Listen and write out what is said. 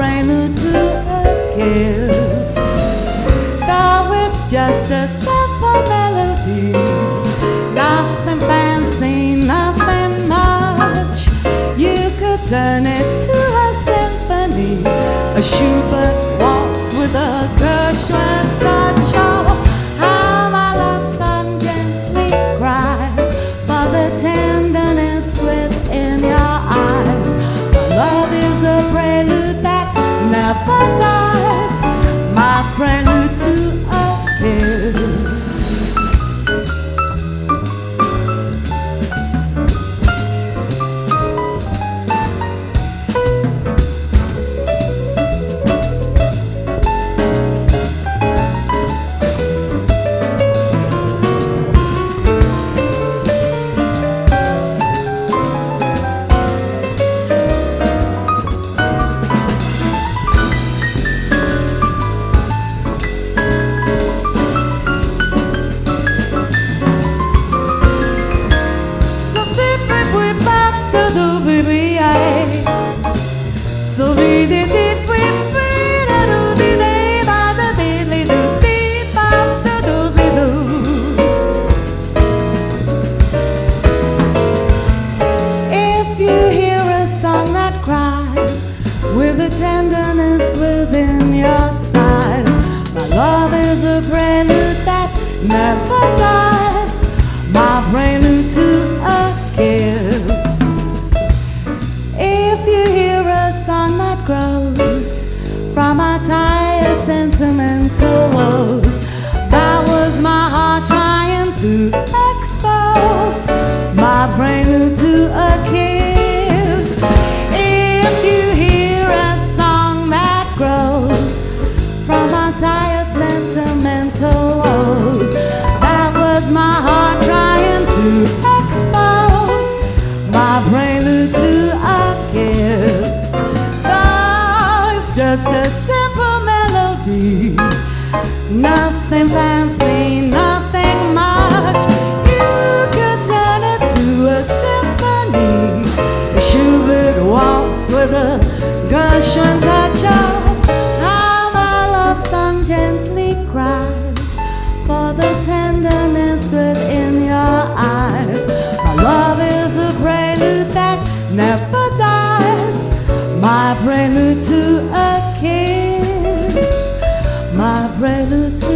prelude to a kiss. Though it's just a simple melody, nothing fancy, nothing much. You could turn it to a symphony, a Schubert waltz with a Gershwin touch. Oh, how my love song gently cries for the tenderness within your eyes. My love is a prelude that never dies, my prelude to a kiss. So we did it, we did it, by the diddly doo, by the doodly doo. If you hear a song that cries with a tenderness within your sighs, my love is a prelude that never dies, my prelude to a kiss. If you hear a song that grows from our tired sentimental woes, that was my heart trying to expose, my prelude to a kiss. If you hear a song that grows from our tired sentimental woes, that was my heart trying to expose, my prelude to a kiss. Oh, it's just a simple melody, nothing fancy, nothing much. You could turn it to a symphony, a Schubert waltz with a Gershwin touch. Oh, how my love song gently cries for the tenderness within your eyes. My love is a prelude that never dies, my prelude to a kiss, my prelude to